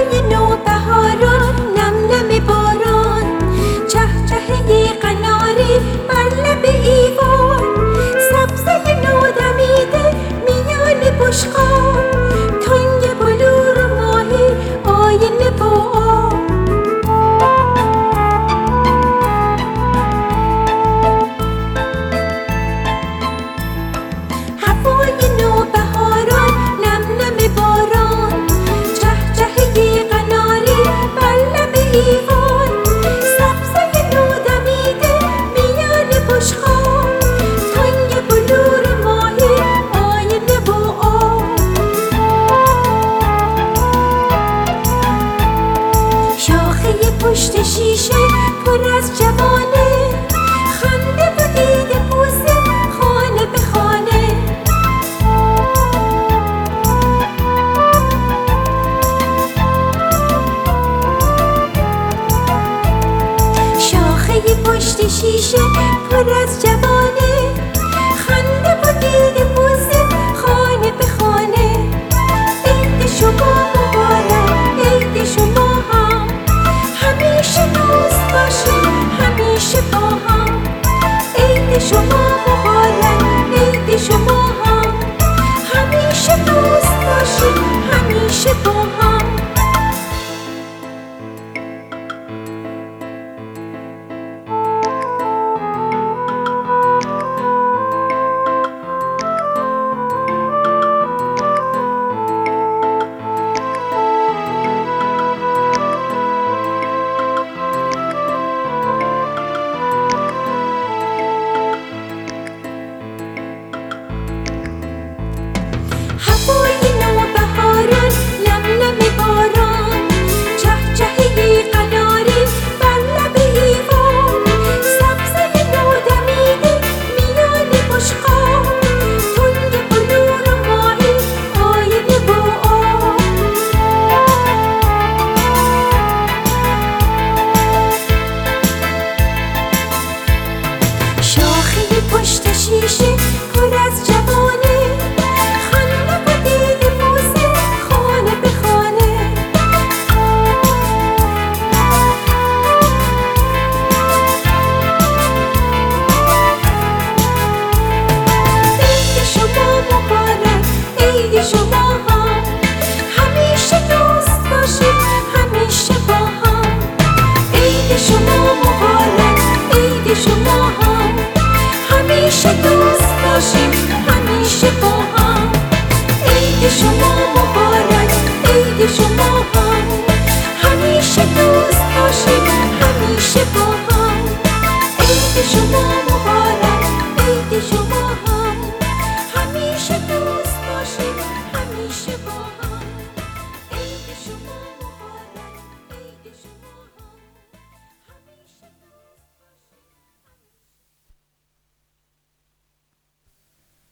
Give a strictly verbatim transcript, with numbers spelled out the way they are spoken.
هوای نوبهاران، نم نم باران، چهچهه قناری بر لب ایوان، سبزه نودمیده میان بشقاب، تنگ بلور و ماهی آینه و آب. هوای نوبهاران، نم نم باران، چهچهه قناری بر لب ایوان، سبزه نودمیده میان بشقاب، تنگ بلور ماهی آینه و آب. شاخه پشت شیشه پر از جوانه، خنده و دیده بوسه خانه به خانه. شاخه پشت شیشه پر از جوانه، خنده و دیده بوسه خانه به خانه. عید شما مبارک، عید شما هم، همیشه دوست باشیم، همیشه با هم. عید شما مبارک، عید شما هم، همیشه دوست باشیم، همیشه با هم. هوای نوبهاران، نم نم باران، چهچهه قناری بر لب ایوان، سبزه نودمیده میان بشقاب، تنگ بلور و ماهی آینه و آب. شاخه پشت شیشه پر از جوانه، خنده و دیده بوسه خانه به خانه. عید شما مبارک، عید شما هم، همیشه دوست باشیم، همیشه با هم. عید شما مبارک، عید شما هم، همیشه دوست باشیم، همیشه با هم. عید شما مبارک، عید شما هم.